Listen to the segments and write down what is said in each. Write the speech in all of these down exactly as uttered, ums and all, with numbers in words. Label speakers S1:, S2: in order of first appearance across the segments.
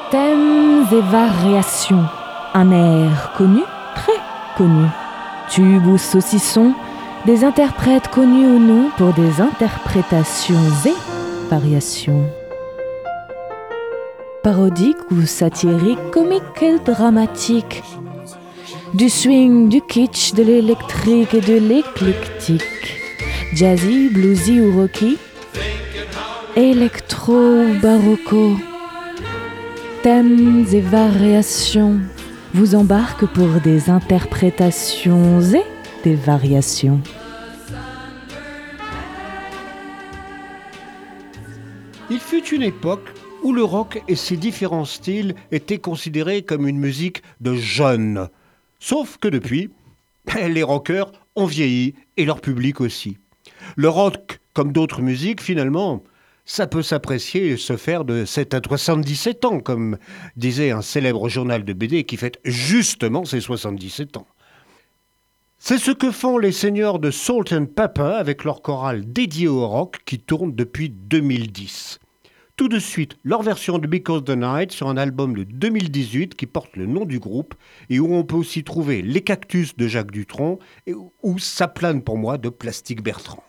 S1: Thèmes et variations. Un air connu, très connu. Tube ou saucisson, des interprètes connus ou non pour des interprétations et variations. Parodique ou satirique, comique et dramatique. Du swing, du kitsch, de l'électrique et de l'éclectique. Jazzy, bluesy ou rocky. Électro ou barocco. Thèmes et variations vous embarquent pour des interprétations et des variations.
S2: Il fut une époque où le rock et ses différents styles étaient considérés comme une musique de jeunes. Sauf que depuis, les rockers ont vieilli et leur public aussi. Le rock, comme d'autres musiques, finalement, ça peut s'apprécier et se faire de sept à soixante-dix-sept ans, comme disait un célèbre journal de B D qui fête justement ses soixante-dix-sept ans. C'est ce que font les seigneurs de Salt and Pepper avec leur chorale dédiée au rock qui tourne depuis deux mille dix. Tout de suite, leur version de Because the Night sur un album de deux mille dix-huit qui porte le nom du groupe et où on peut aussi trouver Les Cactus de Jacques Dutronc et où Ça plane pour moi de Plastique Bertrand.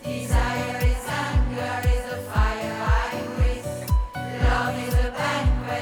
S3: Love is a banquet.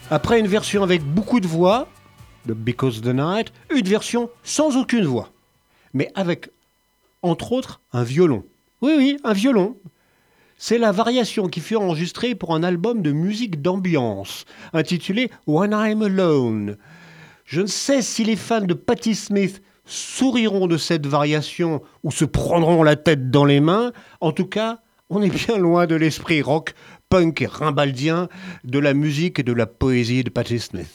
S2: Après une version avec beaucoup de voix, de Because the Night, une version sans aucune voix, mais avec, entre autres, un violon. Oui, oui, un violon. C'est la variation qui fut enregistrée pour un album de musique d'ambiance, intitulé When I'm Alone. Je ne sais si les fans de Patti Smith souriront de cette variation ou se prendront la tête dans les mains. En tout cas, on est bien loin de l'esprit rock, punk et rimbaldien de la musique et de la poésie de Patti Smith.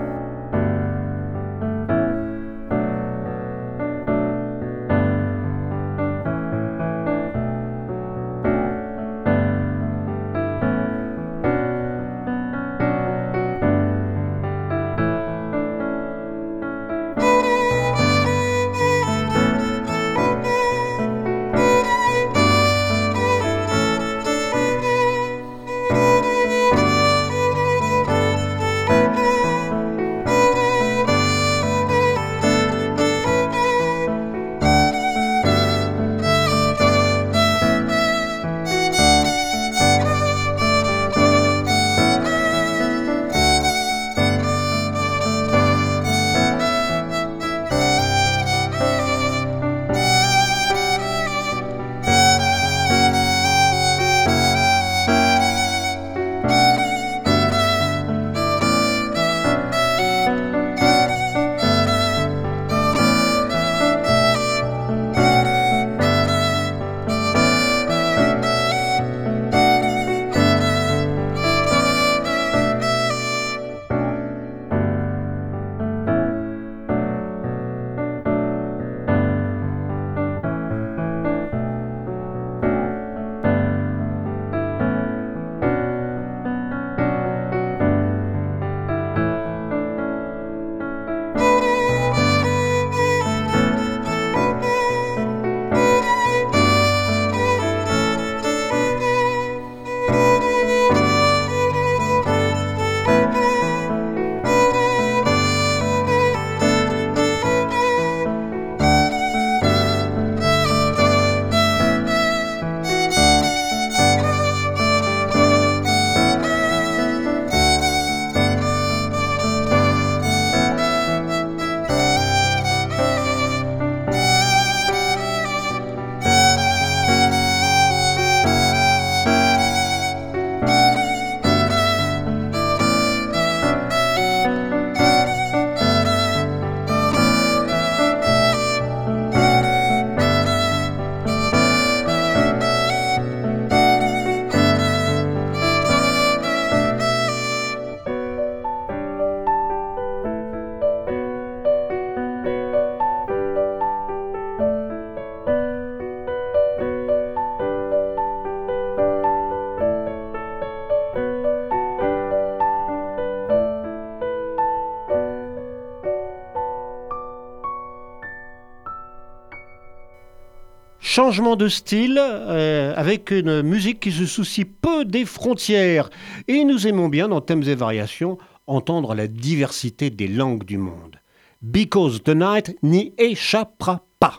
S2: Changement de style euh, avec une musique qui se soucie peu des frontières. Et nous aimons bien, dans Thèmes et Variations, entendre la diversité des langues du monde. Because the Night n'y échappera pas.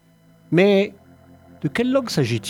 S2: Mais de quelle langue s'agit-il ?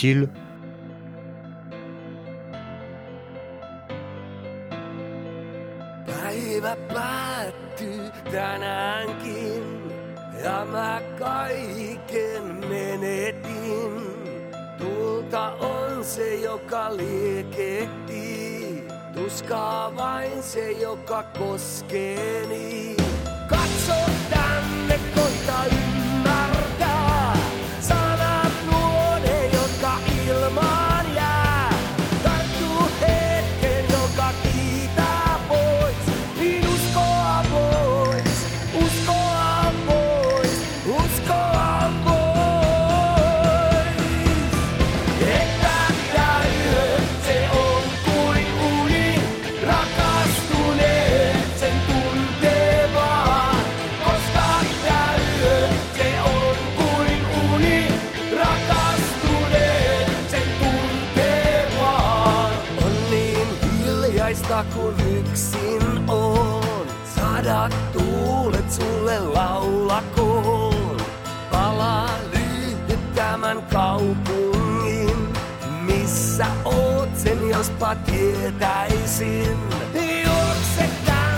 S3: Päivä päättyy tänäänkin ja mä kaiken menetin. Tulta on se, joka liekehtii, tuskaa vain se, joka koskeeni. Katso tänne, koita ymmärtää, sanat nuo ne, jotka ilmaan jää. Tarttuu hetken, joka kiitää pois, niin uskoa pois, uskoa pois, uskoa pois. Etätä yö, se on kuin uni, rakastuneet sen tuntee vaan. Koska yö, se on kuin uni, rakastuneet sen tuntee vaan. On niin hiljaista kun yksin on, sadat tuulet sulle laulakoon. Palaa lyhyt tämän kaupungin, missä oot sen jospa tietäisin. Juokse tänne.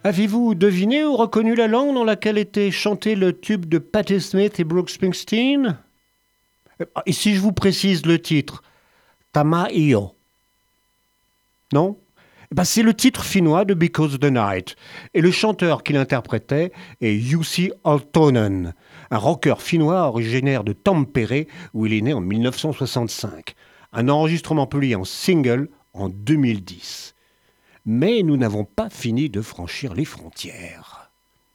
S2: Avez-vous deviné ou reconnu la langue dans laquelle était chanté le tube de Patti Smith et Bruce Springsteen? Et si je vous précise le titre, Tama-iyo. Non? Eh ben, c'est le titre finnois de Because of the Night. Et le chanteur qui l'interprétait est Jussi Aaltonen, un rocker finnois originaire de Tampere, où il est né en mille neuf cent soixante-cinq. Un enregistrement publié en single en deux mille dix. Mais nous n'avons pas fini de franchir les frontières.